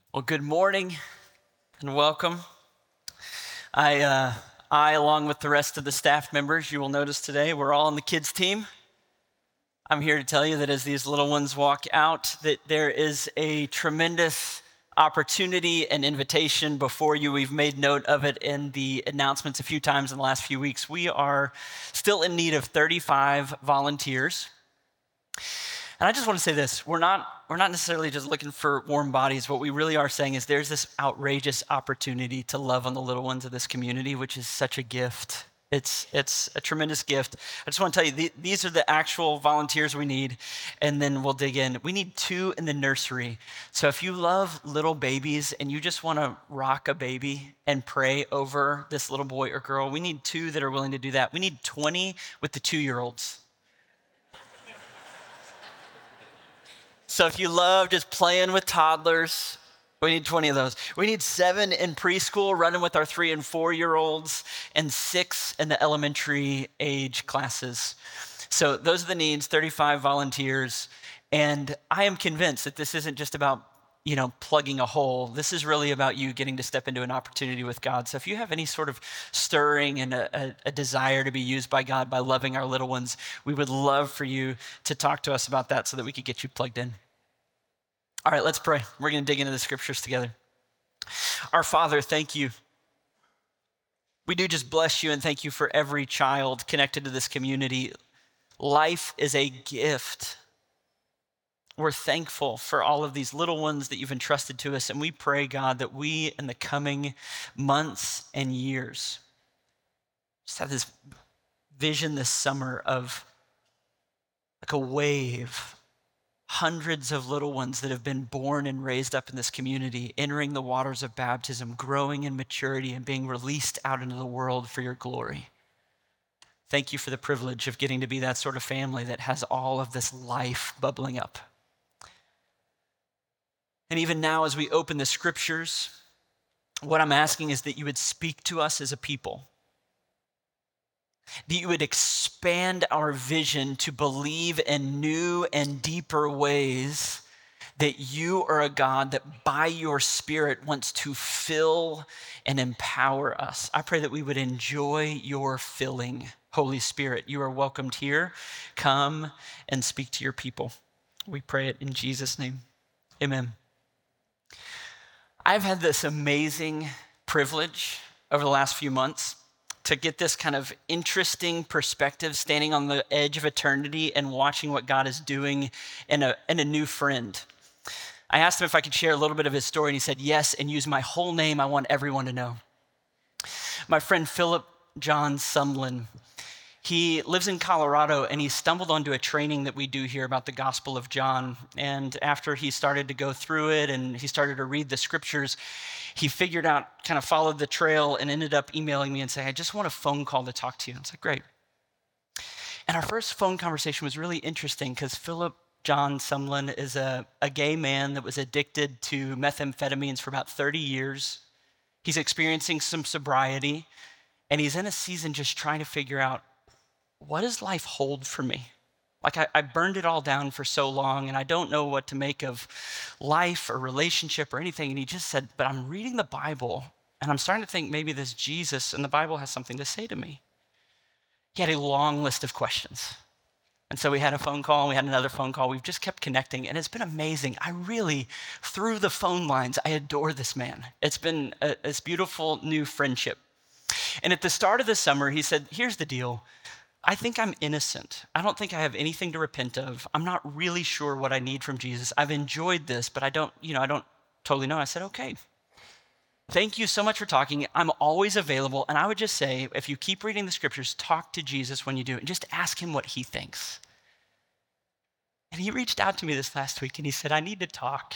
Well, good morning and welcome. Along with the rest of the staff members, you will notice today, we're all on the kids team. I'm here to tell you that as these little ones walk out, that there is a tremendous opportunity and invitation before you. We've made note of it in the announcements a few times in the last few weeks. We are still in need of 35 volunteers. And I just want to say this, we're not necessarily just looking for warm bodies. What we really are saying is there's this outrageous opportunity to love on the little ones of this community, which is such a gift. It's a tremendous gift. I just want to tell you, these are the actual volunteers we need, and then we'll dig in. We need 2 in the nursery. So if you love little babies and you just want to rock a baby and pray over this little boy or girl, we need 2 that are willing to do that. We need 20 with the 2-year-olds. So if you love just playing with toddlers, we need 20 of those. We need 7 in preschool, running with our 3 and 4-year-olds, and 6 in the elementary age classes. So those are the needs, 35 volunteers. And I am convinced that this isn't just about, plugging a hole. This is really about you getting to step into an opportunity with God. So if you have any sort of stirring and a desire to be used by God by loving our little ones, we would love for you to talk to us about that so that we could get you plugged in. All right, let's pray. We're going to dig into the scriptures together. Our Father, thank you. We do just bless you and thank you for every child connected to this community. Life is a gift. We're thankful for all of these little ones that you've entrusted to us, and we pray, God, that we in the coming months and years just have this vision this summer of like a wave, hundreds of little ones that have been born and raised up in this community, entering the waters of baptism, growing in maturity, and being released out into the world for your glory. Thank you for the privilege of getting to be that sort of family that has all of this life bubbling up. And even now, as we open the scriptures, what I'm asking is that you would speak to us as a people, that you would expand our vision to believe in new and deeper ways that you are a God that by your Spirit wants to fill and empower us. I pray that we would enjoy your filling, Holy Spirit. You are welcomed here. Come and speak to your people. We pray it in Jesus' name. Amen. I've had this amazing privilege over the last few months to get this kind of interesting perspective, standing on the edge of eternity and watching what God is doing in a new friend. I asked him if I could share a little bit of his story, and he said yes, and use my whole name. I want everyone to know. My friend Philip John Sumlin, he lives in Colorado, and he stumbled onto a training that we do here about the Gospel of John. And after he started to go through it and he started to read the scriptures, he figured out, kind of followed the trail and ended up emailing me and saying, I just want a phone call to talk to you. I was like, great. And our first phone conversation was really interesting because Philip John Sumlin is a gay man that was addicted to methamphetamines for about 30 years. He's experiencing some sobriety, and he's in a season just trying to figure out, what does life hold for me? Like I burned it all down for so long, and I don't know what to make of life or relationship or anything. And he just said, but I'm reading the Bible, and I'm starting to think maybe this Jesus and the Bible has something to say to me. He had a long list of questions. And so we had a phone call, and we had another phone call. We've just kept connecting, and it's been amazing. I really, through the phone lines, I adore this man. It's been this beautiful new friendship. And at the start of the summer, he said, here's the deal. I think I'm innocent. I don't think I have anything to repent of. I'm not really sure what I need from Jesus. I've enjoyed this, but I don't totally know. I said, okay. Thank you so much for talking. I'm always available. And I would just say, if you keep reading the scriptures, talk to Jesus when you do it and just ask him what he thinks. And he reached out to me this last week and he said, I need to talk.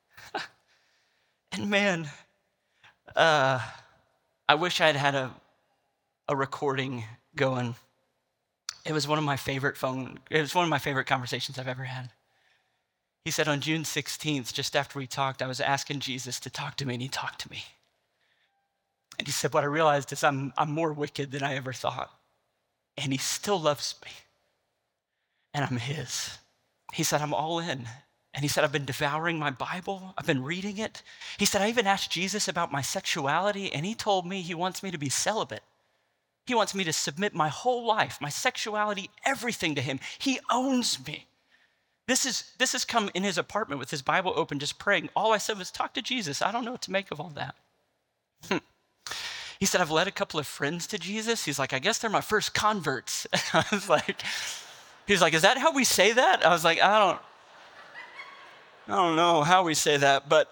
And man, I wish I'd had a recording going. It was one of my favorite conversations I've ever had. He said on June 16th, just after we talked, I was asking Jesus to talk to me, and he talked to me. And he said, what I realized is I'm more wicked than I ever thought. And he still loves me. And I'm his. He said, I'm all in. And he said, I've been devouring my Bible. I've been reading it. He said, I even asked Jesus about my sexuality, and he told me he wants me to be celibate. He wants me to submit my whole life, my sexuality, everything to him. He owns me. This has come in his apartment with his Bible open, just praying. All I said was, talk to Jesus. I don't know what to make of all that. He said, I've led a couple of friends to Jesus. He's like, I guess they're my first converts. I was like, he's like, is that how we say that? I was like, I don't know how we say that, but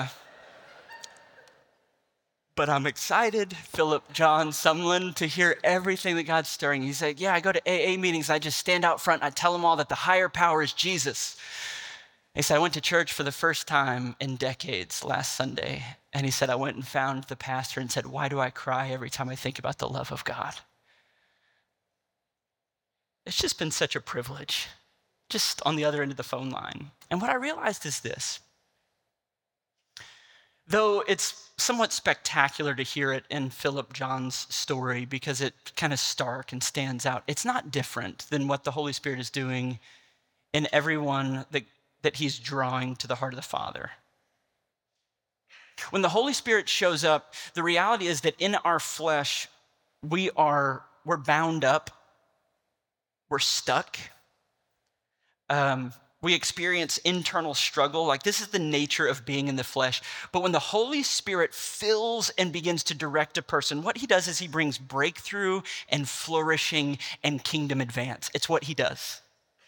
I'm excited, Philip John Sumlin, to hear everything that God's stirring. He said, yeah, I go to AA meetings. I just stand out front. And I tell them all that the higher power is Jesus. He said, I went to church for the first time in decades last Sunday. And he said, I went and found the pastor and said, why do I cry every time I think about the love of God? It's just been such a privilege, just on the other end of the phone line. And what I realized is this. Though it's somewhat spectacular to hear it in Philip John's story because it kind of stark and stands out, it's not different than what the Holy Spirit is doing in everyone that he's drawing to the heart of the Father. When the Holy Spirit shows up, the reality is that in our flesh, we're bound up, we're stuck. We experience internal struggle. Like, this is the nature of being in the flesh. But when the Holy Spirit fills and begins to direct a person, what he does is he brings breakthrough and flourishing and kingdom advance. It's what he does.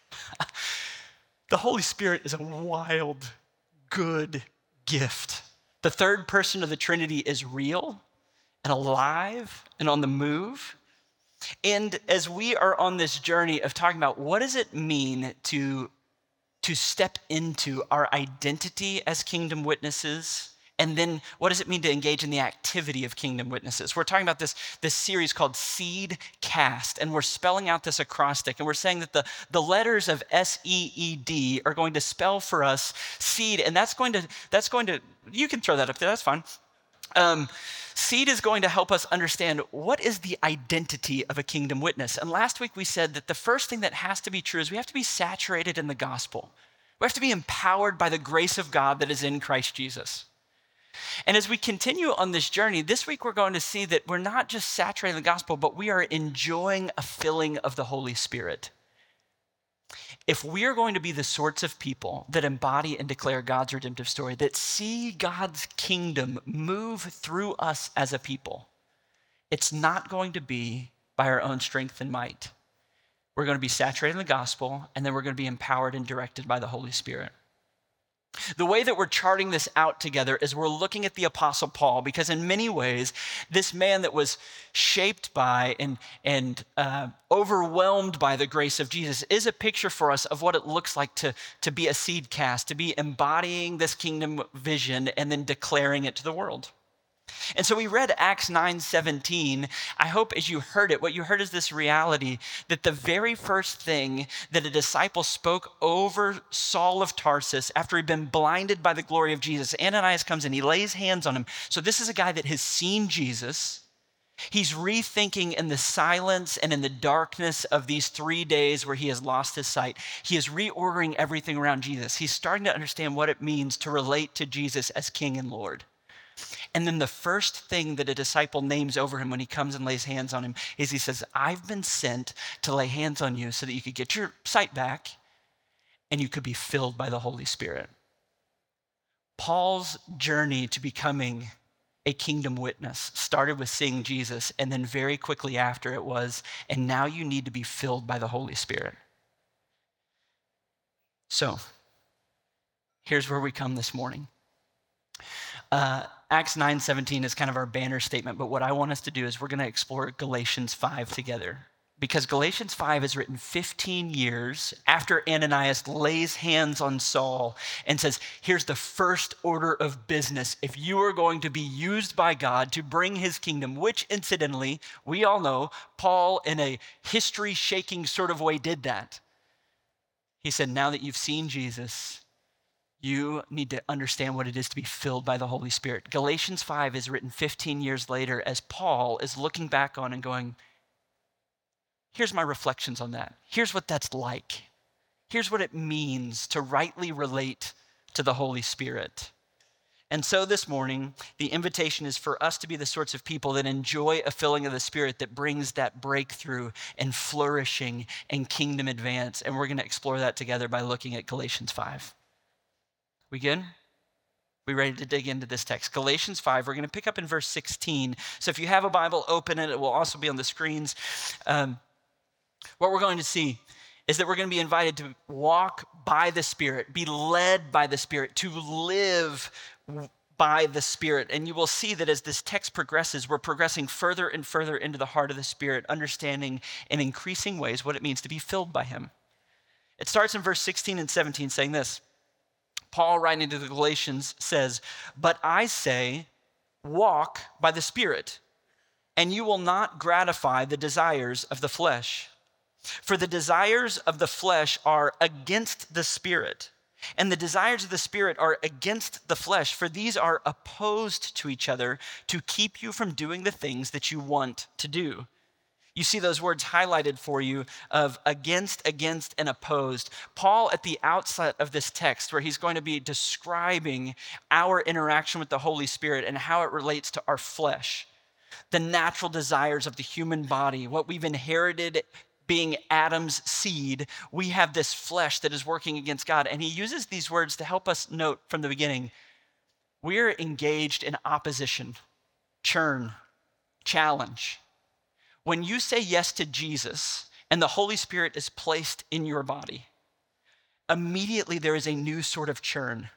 The Holy Spirit is a wild, good gift. The third person of the Trinity is real and alive and on the move. And as we are on this journey of talking about what does it mean to step into our identity as kingdom witnesses, and then what does it mean to engage in the activity of kingdom witnesses? We're talking about this series called Seed Cast, and we're spelling out this acrostic, and we're saying that the letters of SEED are going to spell for us seed, and that's going to, you can throw that up there, that's fine. Seed is going to help us understand what is the identity of a kingdom witness. And last week we said that the first thing that has to be true is we have to be saturated in the gospel. We have to be empowered by the grace of God that is in Christ Jesus. And as we continue on this journey, this week we're going to see that we're not just saturated in the gospel, but we are enjoying a filling of the Holy Spirit. If we are going to be the sorts of people that embody and declare God's redemptive story, that see God's kingdom move through us as a people, it's not going to be by our own strength and might. We're going to be saturated in the gospel, and then we're going to be empowered and directed by the Holy Spirit. The way that we're charting this out together is we're looking at the Apostle Paul, because in many ways, this man that was shaped by and overwhelmed by the grace of Jesus is a picture for us of what it looks like to be a seed cast, to be embodying this kingdom vision and then declaring it to the world. And so we read Acts 9:17. I hope as you heard it, what you heard is this reality that the very first thing that a disciple spoke over Saul of Tarsus after he'd been blinded by the glory of Jesus, Ananias comes in, he lays hands on him. So this is a guy that has seen Jesus. He's rethinking in the silence and in the darkness of these 3 days where he has lost his sight. He is reordering everything around Jesus. He's starting to understand what it means to relate to Jesus as King and Lord. And then the first thing that a disciple names over him when he comes and lays hands on him is he says, I've been sent to lay hands on you so that you could get your sight back and you could be filled by the Holy Spirit. Paul's journey to becoming a kingdom witness started with seeing Jesus, and then very quickly after it was, and now you need to be filled by the Holy Spirit. So, here's where we come this morning. Acts 9:17 is kind of our banner statement, but what I want us to do is we're going to explore Galatians 5 together. Because Galatians 5 is written 15 years after Ananias lays hands on Saul and says, here's the first order of business. If you are going to be used by God to bring his kingdom, which incidentally, we all know, Paul in a history-shaking sort of way did that. He said, now that you've seen Jesus, you need to understand what it is to be filled by the Holy Spirit. Galatians 5 is written 15 years later as Paul is looking back on and going, here's my reflections on that. Here's what that's like. Here's what it means to rightly relate to the Holy Spirit. And so this morning, the invitation is for us to be the sorts of people that enjoy a filling of the Spirit that brings that breakthrough and flourishing and kingdom advance. And we're going to explore that together by looking at Galatians 5. We good? We ready to dig into this text? Galatians 5, we're going to pick up in verse 16. So if you have a Bible, open it. It will also be on the screens. What we're going to see is that we're going to be invited to walk by the Spirit, be led by the Spirit, to live by the Spirit. And you will see that as this text progresses, we're progressing further and further into the heart of the Spirit, understanding in increasing ways what it means to be filled by Him. It starts in verse 16 and 17 saying this. Paul, writing to the Galatians, says, "But I say, walk by the Spirit, and you will not gratify the desires of the flesh. For the desires of the flesh are against the Spirit, and the desires of the Spirit are against the flesh, for these are opposed to each other to keep you from doing the things that you want to do." You see those words highlighted for you of against, and opposed. Paul, at the outset of this text, where he's going to be describing our interaction with the Holy Spirit and how it relates to our flesh, the natural desires of the human body, what we've inherited being Adam's seed, we have this flesh that is working against God. And he uses these words to help us note from the beginning, we're engaged in opposition, churn, challenge. When you say yes to Jesus and the Holy Spirit is placed in your body, immediately there is a new sort of churn.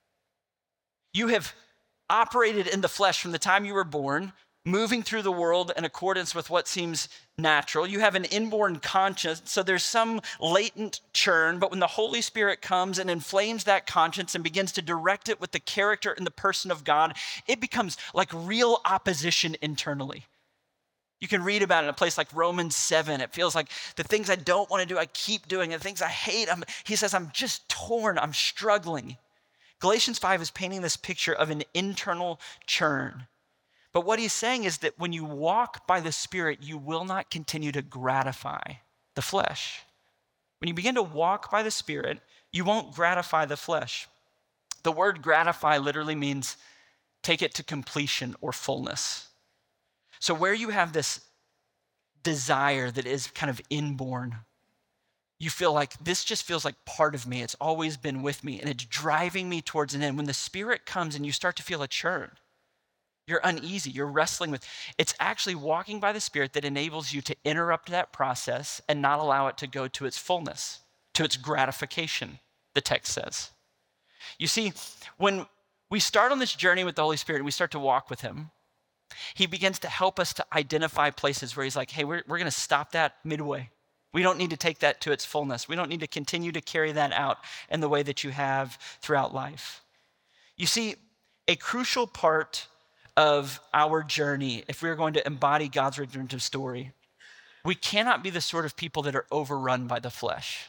You have operated in the flesh from the time you were born, moving through the world in accordance with what seems natural. You have an inborn conscience, so there's some latent churn, but when the Holy Spirit comes and inflames that conscience and begins to direct it with the character and the person of God, it becomes like real opposition internally. You can read about it in a place like Romans 7. It feels like the things I don't want to do, I keep doing. And the things I hate, he says, I'm just torn, I'm struggling. Galatians 5 is painting this picture of an internal churn. But what he's saying is that when you walk by the Spirit, you will not continue to gratify the flesh. When you begin to walk by the Spirit, you won't gratify the flesh. The word gratify literally means take it to completion or fullness. So where you have this desire that is kind of inborn, you feel like this just feels like part of me. It's always been with me and it's driving me towards an end. When the Spirit comes and you start to feel a churn, you're uneasy, you're wrestling with, it's actually walking by the Spirit that enables you to interrupt that process and not allow it to go to its fullness, to its gratification, the text says. You see, when we start on this journey with the Holy Spirit and we start to walk with Him, He begins to help us to identify places where He's like, hey, we're going to stop that midway. We don't need to take that to its fullness. We don't need to continue to carry that out in the way that you have throughout life. You see, a crucial part of our journey, if we're going to embody God's redemptive story, we cannot be the sort of people that are overrun by the flesh.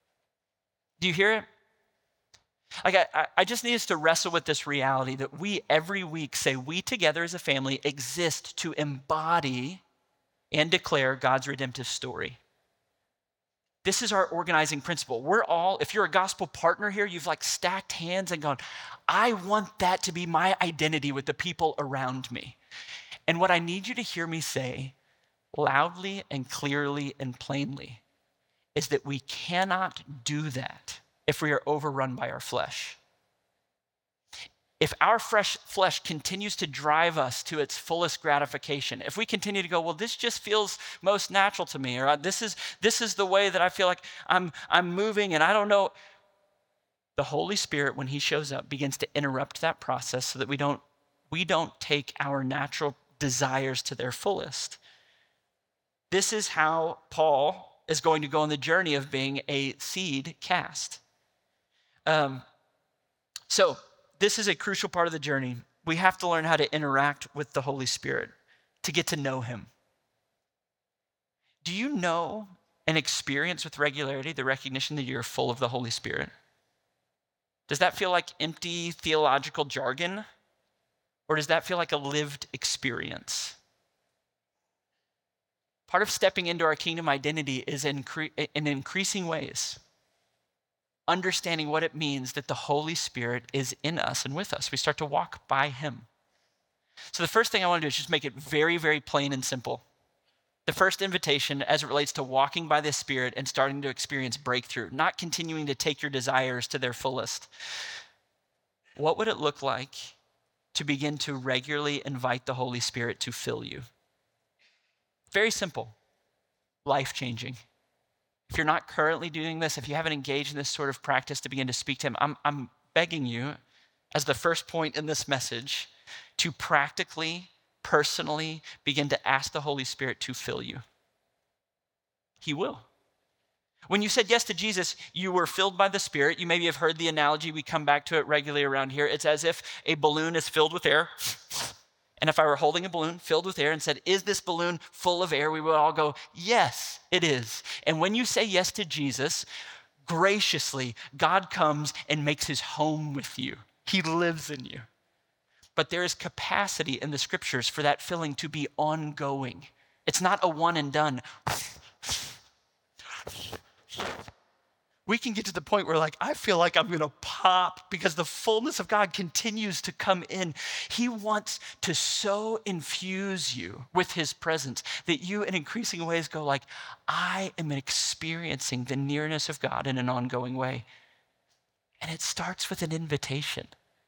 Do you hear it? Like I just need us to wrestle with this reality that we every week say we together as a family exist to embody and declare God's redemptive story. This is our organizing principle. We're all, if you're a gospel partner here, you've like stacked hands and gone, I want that to be my identity with the people around me. And what I need you to hear me say loudly and clearly and plainly is that we cannot do that if we are overrun by our flesh. If our flesh continues to drive us to its fullest gratification, if we continue to go, well, this just feels most natural to me, or this is the way that I feel like I'm moving and I don't know. The Holy Spirit, when He shows up, begins to interrupt that process so that we don't take our natural desires to their fullest. This is how Paul is going to go on the journey of being a seed cast. So this is a crucial part of the journey. We have to learn how to interact with the Holy Spirit to get to know Him. Do you know and experience with regularity the recognition that you're full of the Holy Spirit? Does that feel like empty theological jargon? Or does that feel like a lived experience? Part of stepping into our kingdom identity is in increasing ways understanding what it means that the Holy Spirit is in us and with us. We start to walk by him. So the first thing I want to do is just make it very, very plain and simple. The first invitation as it relates to walking by the Spirit and starting to experience breakthrough, not continuing to take your desires to their fullest. What would it look like to begin to regularly invite the Holy Spirit to fill you? Very simple, life-changing. If you're not currently doing this, if you haven't engaged in this sort of practice to begin to speak to him, I'm begging you, as the first point in this message, to practically, personally begin to ask the Holy Spirit to fill you. He will. When you said yes to Jesus, you were filled by the Spirit. You maybe have heard the analogy. We come back to it regularly around here. It's as if a balloon is filled with air. And if I were holding a balloon filled with air and said, is this balloon full of air? We would all go, yes, it is. And when you say yes to Jesus, graciously, God comes and makes his home with you. He lives in you. But there is capacity in the scriptures for that filling to be ongoing. It's not a one and done. We can get to the point where I feel like I'm going to pop because the fullness of God continues to come in. He wants to so infuse you with his presence that you in increasing ways go I am experiencing the nearness of God in an ongoing way. And it starts with an invitation.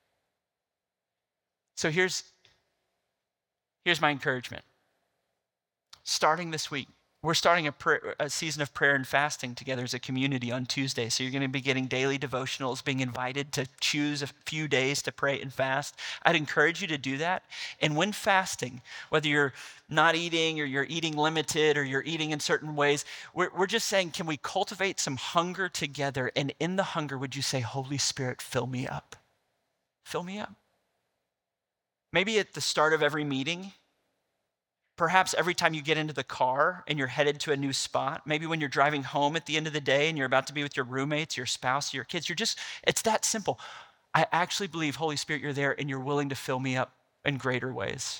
So here's my encouragement. Starting this week, we're starting a season of prayer and fasting together as a community on Tuesday. So you're going to be getting daily devotionals, being invited to choose a few days to pray and fast. I'd encourage you to do that. And when fasting, whether you're not eating or you're eating limited or you're eating in certain ways, we're just saying, can we cultivate some hunger together? And in the hunger, would you say, Holy Spirit, fill me up? Fill me up. Maybe at the start of every meeting, perhaps every time you get into the car and you're headed to a new spot, maybe when you're driving home at the end of the day and you're about to be with your roommates, your spouse, your kids, it's that simple. I actually believe, Holy Spirit, you're there and you're willing to fill me up in greater ways.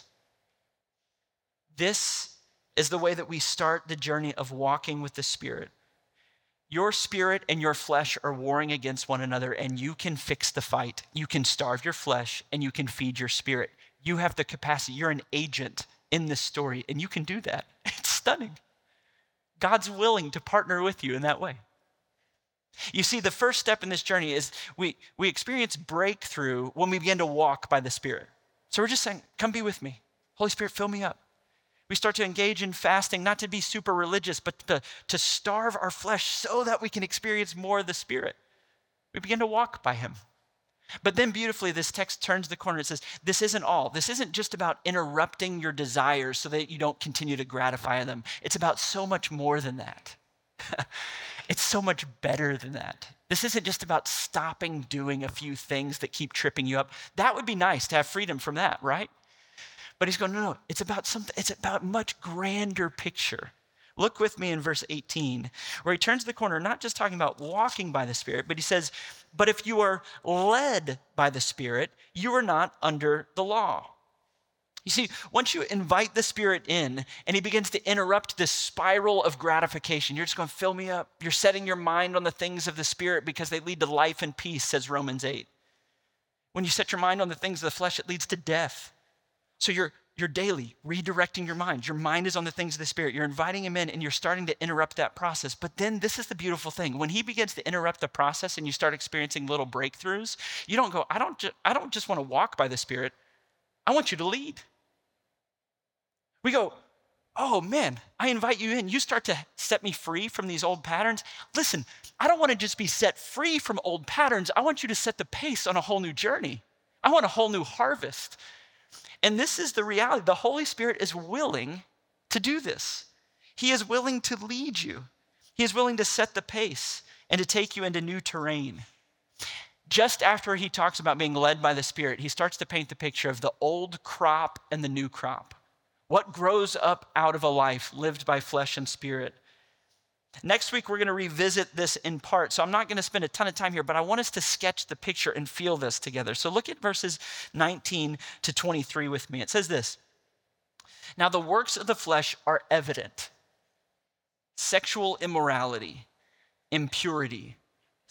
This is the way that we start the journey of walking with the Spirit. Your spirit and your flesh are warring against one another, and you can fix the fight. You can starve your flesh and you can feed your spirit. You have the capacity. You're an agent in this story, and you can do that. It's stunning. God's willing to partner with you in that way. You see, the first step in this journey is we experience breakthrough when we begin to walk by the Spirit. So we're just saying, come be with me. Holy Spirit, fill me up. We start to engage in fasting, not to be super religious, but to starve our flesh so that we can experience more of the Spirit. We begin to walk by him. But then beautifully, this text turns the corner and says, this isn't all. This isn't just about interrupting your desires so that you don't continue to gratify them. It's about so much more than that. It's so much better than that. This isn't just about stopping doing a few things that keep tripping you up. That would be nice to have freedom from that, right? But he's going, no, it's about something, it's about a much grander picture. Look with me in verse 18, where he turns the corner, not just talking about walking by the Spirit, but he says, but if you are led by the Spirit, you are not under the law. You see, once you invite the Spirit in and he begins to interrupt this spiral of gratification, you're just going to fill me up. You're setting your mind on the things of the Spirit because they lead to life and peace, says Romans 8. When you set your mind on the things of the flesh, it leads to death. So you're daily redirecting your mind. Your mind is on the things of the Spirit. You're inviting him in and you're starting to interrupt that process. But then this is the beautiful thing. When he begins to interrupt the process and you start experiencing little breakthroughs, you don't go, I don't just want to walk by the Spirit. I want you to lead. We go, oh man, I invite you in. You start to set me free from these old patterns. Listen, I don't want to just be set free from old patterns. I want you to set the pace on a whole new journey. I want a whole new harvest. And this is the reality. The Holy Spirit is willing to do this. He is willing to lead you. He is willing to set the pace and to take you into new terrain. Just after he talks about being led by the Spirit, he starts to paint the picture of the old crop and the new crop. What grows up out of a life lived by flesh and spirit? Next week, we're going to revisit this in part. So I'm not going to spend a ton of time here, but I want us to sketch the picture and feel this together. So look at verses 19 to 23 with me. It says this. Now the works of the flesh are evident: sexual immorality, impurity,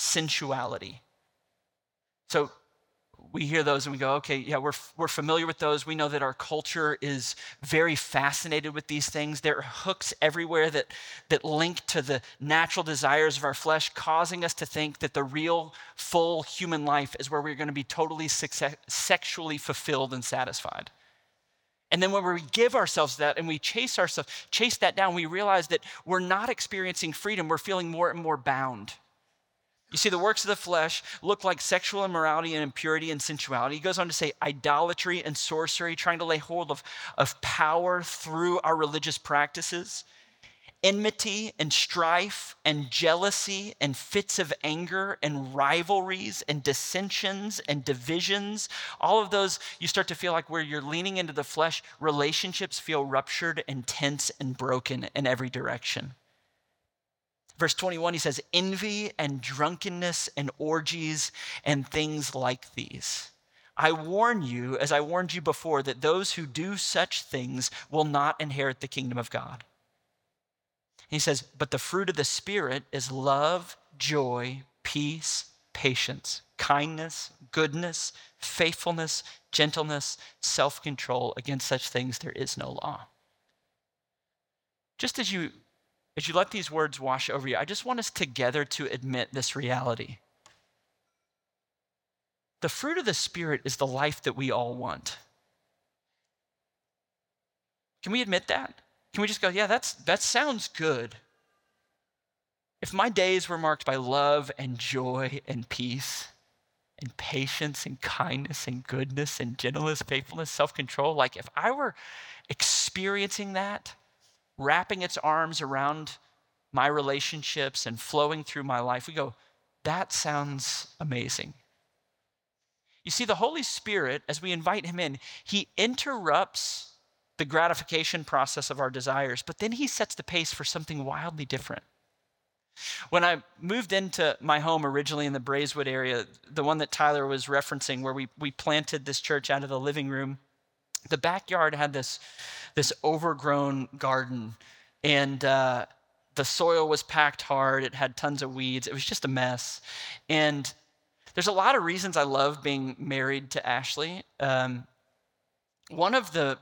sensuality. So we hear those and we go, okay, yeah, we're familiar with those. We know that our culture is very fascinated with these things. There are hooks everywhere that link to the natural desires of our flesh, causing us to think that the real, full human life is where we're going to be totally sexually fulfilled and satisfied. And then when we give ourselves that and we chase that down, we realize that we're not experiencing freedom. We're feeling more and more bound. You see, the works of the flesh look like sexual immorality and impurity and sensuality. He goes on to say idolatry and sorcery, trying to lay hold of power through our religious practices, enmity and strife and jealousy and fits of anger and rivalries and dissensions and divisions. All of those, you start to feel like where you're leaning into the flesh, relationships feel ruptured and tense and broken in every direction. Verse 21, he says, envy and drunkenness and orgies and things like these. I warn you, as I warned you before, that those who do such things will not inherit the kingdom of God. He says, but the fruit of the Spirit is love, joy, peace, patience, kindness, goodness, faithfulness, gentleness, self-control. Against such things there is no law. Just as you let these words wash over you, I just want us together to admit this reality. The fruit of the Spirit is the life that we all want. Can we admit that? Can we just go, yeah, that sounds good. If my days were marked by love and joy and peace and patience and kindness and goodness and gentleness, faithfulness, self-control, like if I were experiencing that, wrapping its arms around my relationships and flowing through my life, we go, that sounds amazing. You see, the Holy Spirit, as we invite him in, he interrupts the gratification process of our desires, but then he sets the pace for something wildly different. When I moved into my home originally in the Braeswood area, the one that Tyler was referencing, where we planted this church out of the living room, the backyard had this overgrown garden, and the soil was packed hard. It had tons of weeds. It was just a mess. And there's a lot of reasons I love being married to Ashley. One of the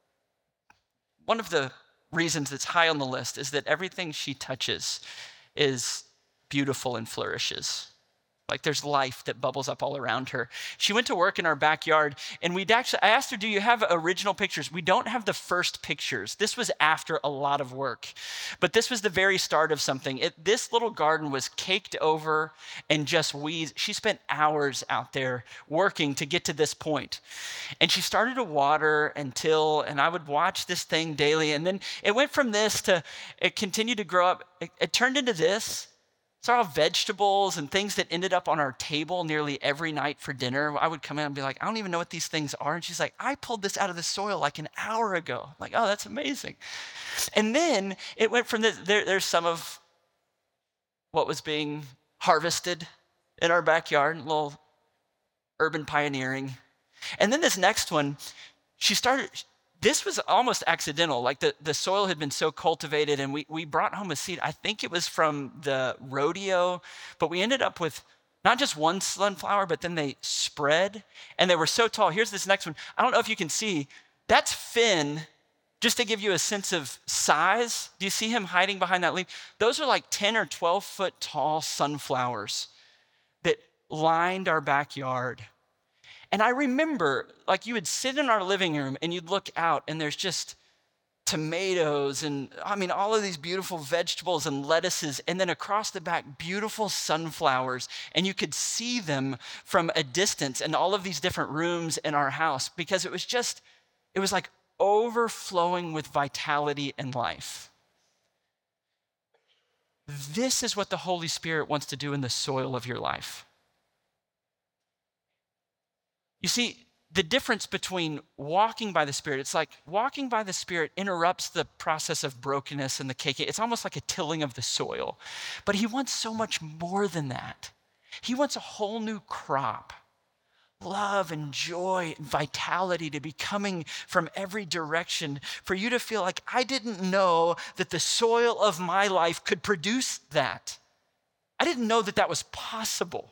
reasons that's high on the list is that everything she touches is beautiful and flourishes. Like there's life that bubbles up all around her. She went to work in our backyard, and I asked her, do you have original pictures? We don't have the first pictures. This was after a lot of work, but this was the very start of something. This little garden was caked over and just weeds. She spent hours out there working to get to this point. And she started to water and till, and I would watch this thing daily. And then it went from this to, it continued to grow up. It turned into this. So all vegetables and things that ended up on our table nearly every night for dinner. I would come in and be like, I don't even know what these things are. And she's like, I pulled this out of the soil like an hour ago. I'm like, oh, that's amazing. And then it went from this, there's some of what was being harvested in our backyard, a little urban pioneering. And then this next one, this was almost accidental. Like the soil had been so cultivated, and we brought home a seed. I think it was from the rodeo, but we ended up with not just one sunflower, but then they spread, and they were so tall. Here's this next one. I don't know if you can see. That's Finn, just to give you a sense of size. Do you see him hiding behind that leaf? Those are like 10 or 12 foot tall sunflowers that lined our backyard. And I remember, like, you would sit in our living room and you'd look out, and there's just tomatoes and, all of these beautiful vegetables and lettuces, and then across the back, beautiful sunflowers. And you could see them from a distance in all of these different rooms in our house, because it was like overflowing with vitality and life. This is what the Holy Spirit wants to do in the soil of your life. You see, the difference between walking by the Spirit, it's like walking by the Spirit interrupts the process of brokenness and the caking. It's almost like a tilling of the soil. But he wants so much more than that. He wants a whole new crop. Love and joy and vitality to be coming from every direction, for you to feel like, I didn't know that the soil of my life could produce that. I didn't know that that was possible.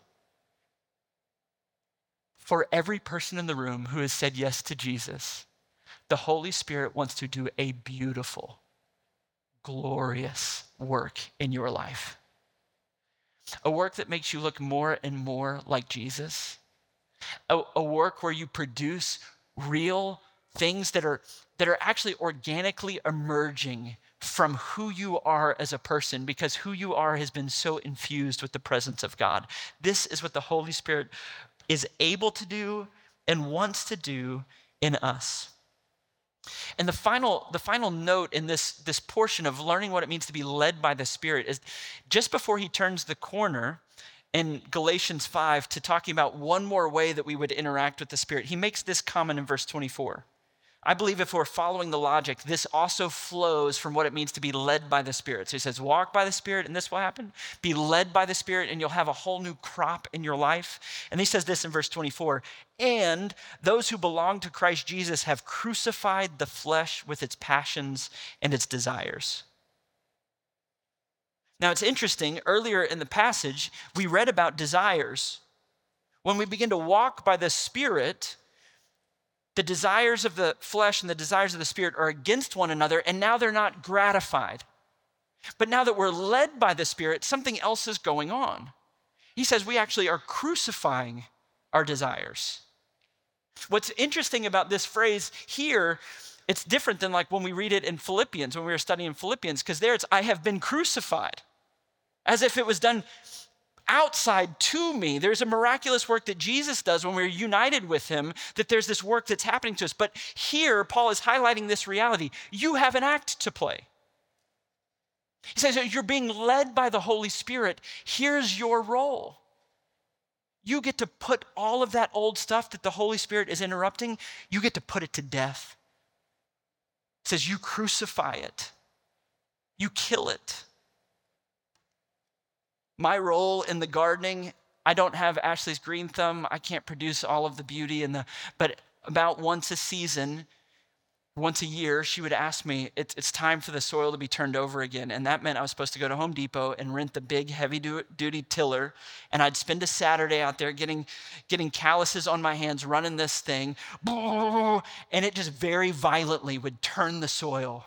For every person in the room who has said yes to Jesus, the Holy Spirit wants to do a beautiful, glorious work in your life. A work that makes you look more and more like Jesus. A work where you produce real things that are actually organically emerging from who you are as a person, because who you are has been so infused with the presence of God. This is what the Holy Spirit is able to do and wants to do in us. And the final note in this portion of learning what it means to be led by the Spirit is just before he turns the corner in Galatians 5 to talking about one more way that we would interact with the Spirit. He makes this comment in verse 24. I believe if we're following the logic, this also flows from what it means to be led by the Spirit. So he says, walk by the Spirit and this will happen. Be led by the Spirit and you'll have a whole new crop in your life. And he says this in verse 24, and those who belong to Christ Jesus have crucified the flesh with its passions and its desires. Now it's interesting, earlier in the passage, we read about desires. When we begin to walk by the Spirit, the desires of the flesh and the desires of the Spirit are against one another, and now they're not gratified. But now that we're led by the Spirit, something else is going on. He says we actually are crucifying our desires. What's interesting about this phrase here, it's different than like when we read it in Philippians, when we were studying Philippians, because there it's, I have been crucified, as if it was done outside to me. There's a miraculous work that Jesus does when we're united with him, that there's this work that's happening to us. But here, Paul is highlighting this reality. You have an act to play. He says, you're being led by the Holy Spirit. Here's your role. You get to put all of that old stuff that the Holy Spirit is interrupting, you get to put it to death. He says, you crucify it. You kill it. My role in the gardening, I don't have Ashley's green thumb. I can't produce all of the beauty but about once a season, once a year, she would ask me, it's time for the soil to be turned over again. And that meant I was supposed to go to Home Depot and rent the big heavy-duty tiller. And I'd spend a Saturday out there getting calluses on my hands, running this thing. And it just very violently would turn the soil.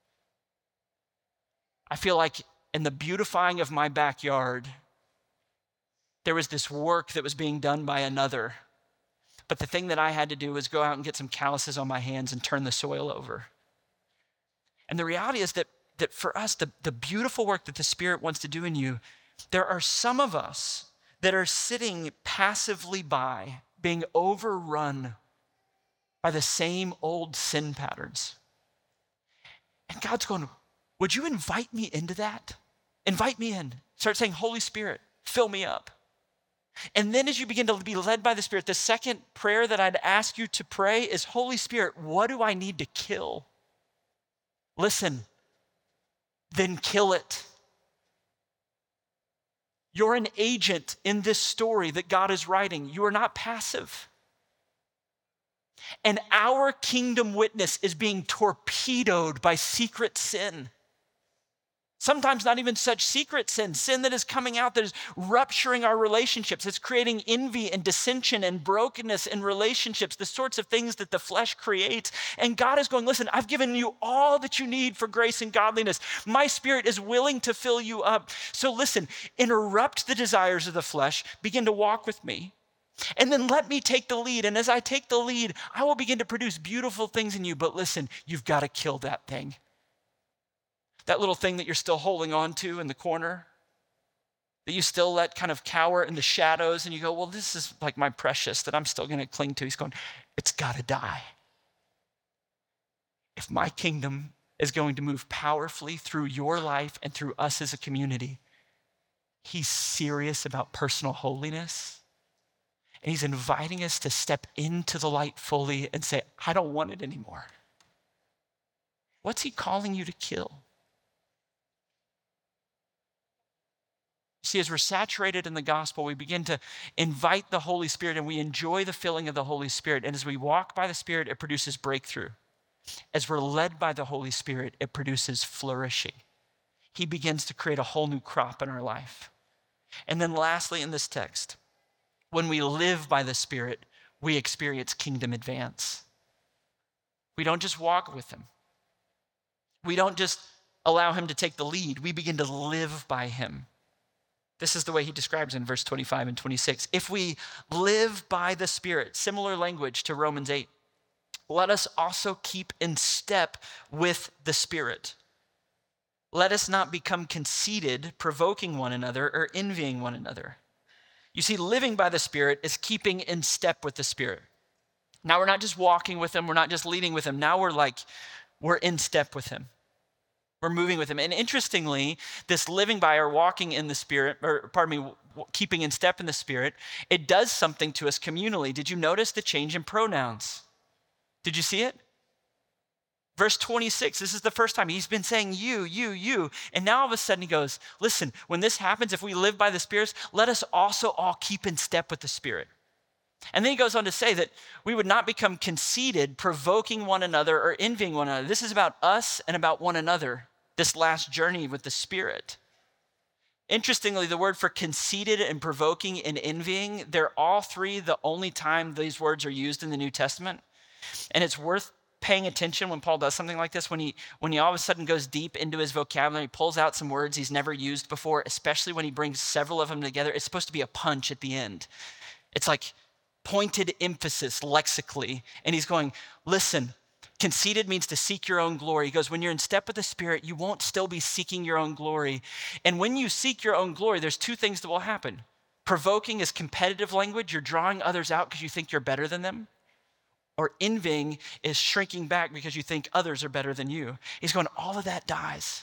I feel like in the beautifying of my backyard, there was this work that was being done by another. But the thing that I had to do was go out and get some calluses on my hands and turn the soil over. And the reality is that for us, the beautiful work that the Spirit wants to do in you, there are some of us that are sitting passively by, being overrun by the same old sin patterns. And God's going, would you invite me into that? Invite me in. Start saying, Holy Spirit, fill me up. And then as you begin to be led by the Spirit, the second prayer that I'd ask you to pray is, Holy Spirit, what do I need to kill? Listen, then kill it. You're an agent in this story that God is writing. You are not passive. And our kingdom witness is being torpedoed by secret sin. Sometimes not even such secret sin that is coming out that is rupturing our relationships. It's creating envy and dissension and brokenness in relationships, the sorts of things that the flesh creates. And God is going, listen, I've given you all that you need for grace and godliness. My Spirit is willing to fill you up. So listen, interrupt the desires of the flesh, begin to walk with me. And then let me take the lead. And as I take the lead, I will begin to produce beautiful things in you. But listen, you've got to kill that thing. That little thing that you're still holding on to in the corner, that you still let kind of cower in the shadows, and you go, well, this is like my precious that I'm still going to cling to. He's going, it's got to die. If my kingdom is going to move powerfully through your life and through us as a community, he's serious about personal holiness. And he's inviting us to step into the light fully and say, I don't want it anymore. What's he calling you to kill? See, as we're saturated in the gospel, we begin to invite the Holy Spirit and we enjoy the filling of the Holy Spirit. And as we walk by the Spirit, it produces breakthrough. As we're led by the Holy Spirit, it produces flourishing. He begins to create a whole new crop in our life. And then lastly in this text, when we live by the Spirit, we experience kingdom advance. We don't just walk with him. We don't just allow him to take the lead. We begin to live by him. This is the way he describes in verse 25 and 26. If we live by the Spirit, similar language to Romans 8, let us also keep in step with the Spirit. Let us not become conceited, provoking one another or envying one another. You see, living by the Spirit is keeping in step with the Spirit. Now we're not just walking with him, we're not just leading with him. Now we're in step with him. We're moving with him. And interestingly, this living by or walking in the Spirit, keeping in step in the Spirit, it does something to us communally. Did you notice the change in pronouns? Did you see it? Verse 26, this is the first time he's been saying you, you, you. And now all of a sudden he goes, listen, when this happens, if we live by the Spirit, let us also all keep in step with the Spirit. And then he goes on to say that we would not become conceited, provoking one another or envying one another. This is about us and about one another, this last journey with the Spirit. Interestingly, the word for conceited and provoking and envying, they're all three the only time these words are used in the New Testament. And it's worth paying attention when Paul does something like this, when he all of a sudden goes deep into his vocabulary, pulls out some words he's never used before, especially when he brings several of them together. It's supposed to be a punch at the end. It's like pointed emphasis lexically. And he's going, listen, conceited means to seek your own glory. He goes, when you're in step with the Spirit, you won't still be seeking your own glory. And when you seek your own glory, there's two things that will happen. Provoking is competitive language. You're drawing others out because you think you're better than them. Or envying is shrinking back because you think others are better than you. He's going, all of that dies.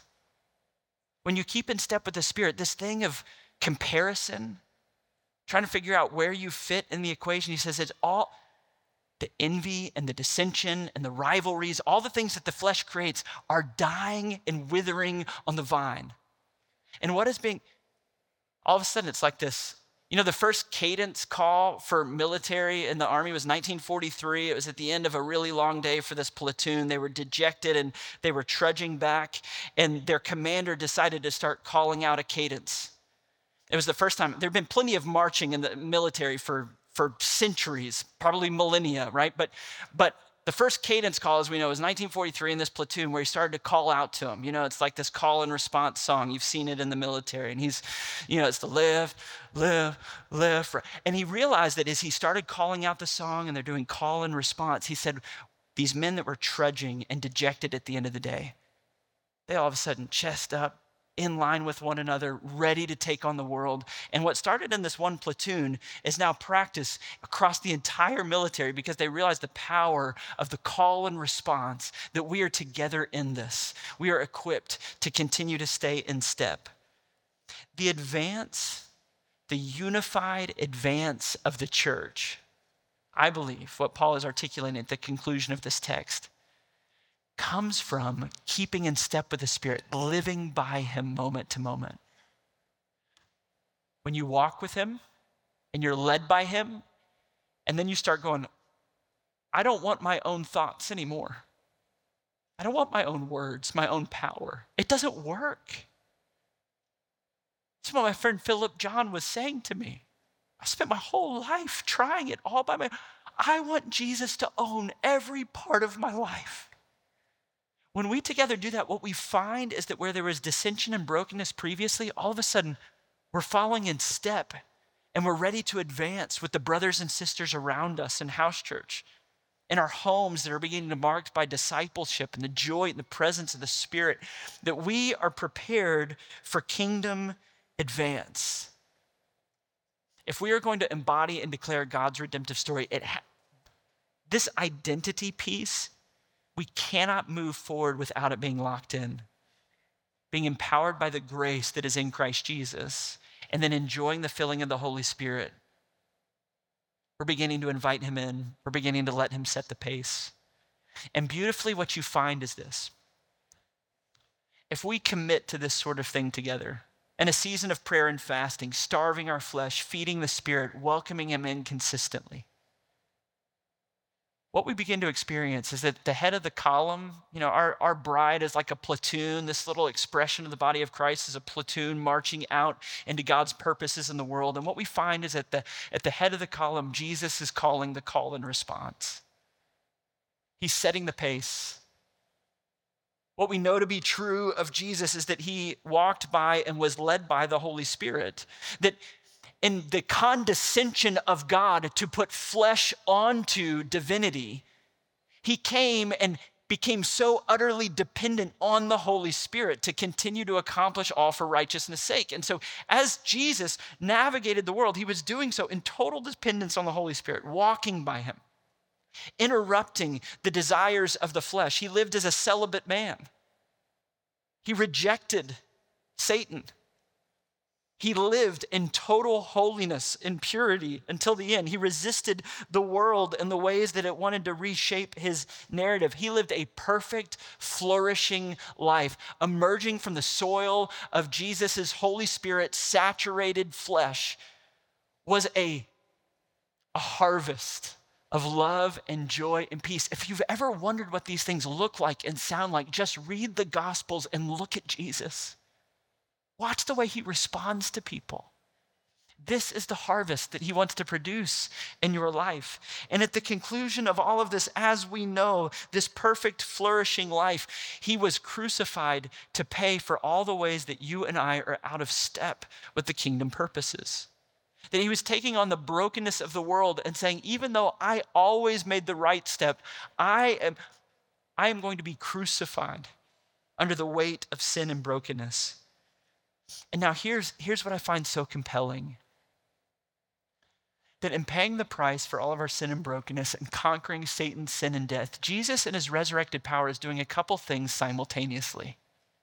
When you keep in step with the Spirit, this thing of comparison, trying to figure out where you fit in the equation, he says it's all the envy and the dissension and the rivalries, all the things that the flesh creates are dying and withering on the vine. And what is being, all of a sudden it's like this. You know, the first cadence call for military in the Army was 1943. It was at the end of a really long day for this platoon. They were dejected and they were trudging back, and their commander decided to start calling out a cadence. It was the first time. There had been plenty of marching in the military for centuries, probably millennia, right? But the first cadence call, as we know, was 1943 in this platoon where he started to call out to him. You know, it's like this call and response song. You've seen it in the military. And he's, you know, it's the lift, lift, lift. And he realized that as he started calling out the song and they're doing call and response, he said, these men that were trudging and dejected at the end of the day, they all of a sudden chest up, in line with one another, ready to take on the world. And what started in this one platoon is now practiced across the entire military because they realize the power of the call and response, that we are together in this. We are equipped to continue to stay in step. The advance, the unified advance of the church, I believe what Paul is articulating at the conclusion of this text, comes from keeping in step with the Spirit, living by him moment to moment. When you walk with him and you're led by him, and then you start going, I don't want my own thoughts anymore. I don't want my own words, my own power. It doesn't work. That's what my friend Philip John was saying to me. I spent my whole life trying it all by myself. I want Jesus to own every part of my life. When we together do that, what we find is that where there was dissension and brokenness previously, all of a sudden we're following in step and we're ready to advance with the brothers and sisters around us in house church, in our homes that are beginning to be marked by discipleship and the joy and the presence of the Spirit, that we are prepared for kingdom advance. If we are going to embody and declare God's redemptive story, this identity piece, we cannot move forward without it being locked in, being empowered by the grace that is in Christ Jesus, and then enjoying the filling of the Holy Spirit. We're beginning to invite him in. We're beginning to let him set the pace. And beautifully, what you find is this. If we commit to this sort of thing together, in a season of prayer and fasting, starving our flesh, feeding the Spirit, welcoming him in consistently, what we begin to experience is that the head of the column, our bride is like a platoon. This little expression of the body of Christ is a platoon marching out into God's purposes in the world. And what we find is at the head of the column, Jesus is calling the call and response. He's setting the pace. What we know to be true of Jesus is that he walked by and was led by the Holy Spirit. That in the condescension of God to put flesh onto divinity, he came and became so utterly dependent on the Holy Spirit to continue to accomplish all for righteousness' sake. And so as Jesus navigated the world, he was doing so in total dependence on the Holy Spirit, walking by him, interrupting the desires of the flesh. He lived as a celibate man. He rejected Satan. He lived in total holiness and purity until the end. He resisted the world and the ways that it wanted to reshape his narrative. He lived a perfect, flourishing life, emerging from the soil of Jesus' Holy Spirit saturated flesh was a harvest of love and joy and peace. If you've ever wondered what these things look like and sound like, just read the Gospels and look at Jesus. Watch the way he responds to people. This is the harvest that he wants to produce in your life. And at the conclusion of all of this, as we know, this perfect, flourishing life, he was crucified to pay for all the ways that you and I are out of step with the kingdom purposes. That he was taking on the brokenness of the world and saying, even though I always made the right step, I am going to be crucified under the weight of sin and brokenness. And now here's what I find so compelling. That in paying the price for all of our sin and brokenness and conquering Satan's sin and death, Jesus in his resurrected power is doing a couple things simultaneously.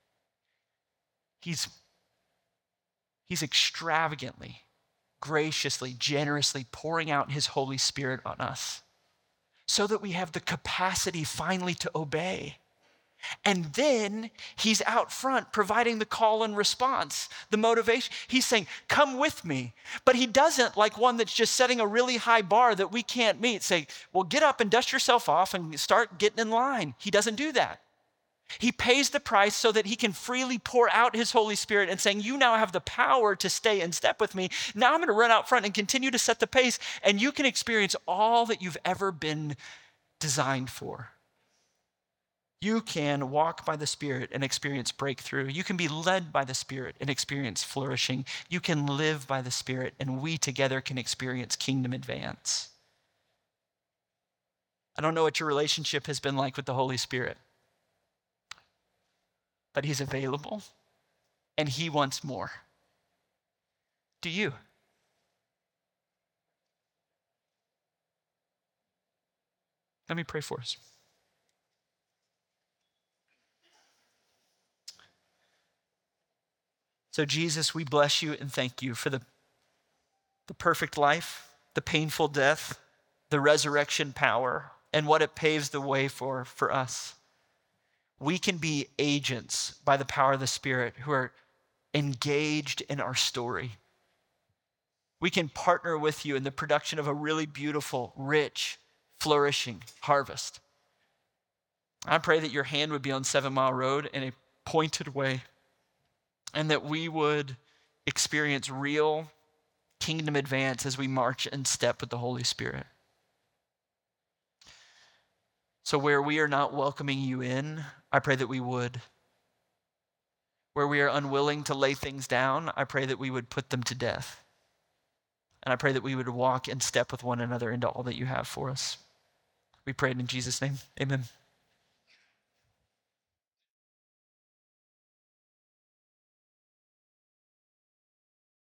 He's extravagantly, graciously, generously pouring out his Holy Spirit on us so that we have the capacity finally to obey. And then he's out front providing the call and response, the motivation. He's saying, come with me. But he doesn't like one that's just setting a really high bar that we can't meet. Say, well, get up and dust yourself off and start getting in line. He doesn't do that. He pays the price so that he can freely pour out his Holy Spirit and saying, you now have the power to stay in step with me. Now I'm going to run out front and continue to set the pace, and you can experience all that you've ever been designed for. You can walk by the Spirit and experience breakthrough. You can be led by the Spirit and experience flourishing. You can live by the Spirit, and we together can experience kingdom advance. I don't know what your relationship has been like with the Holy Spirit, but he's available and he wants more. Do you? Let me pray for us. So Jesus, we bless you and thank you for the perfect life, the painful death, the resurrection power, and what it paves the way for us. We can be agents by the power of the Spirit who are engaged in our story. We can partner with you in the production of a really beautiful, rich, flourishing harvest. I pray that your hand would be on 7 Mile Road in a pointed way, and that we would experience real kingdom advance as we march in step with the Holy Spirit. So where we are not welcoming you in, I pray that we would. Where we are unwilling to lay things down, I pray that we would put them to death. And I pray that we would walk in step with one another into all that you have for us. We pray it in Jesus' name. Amen.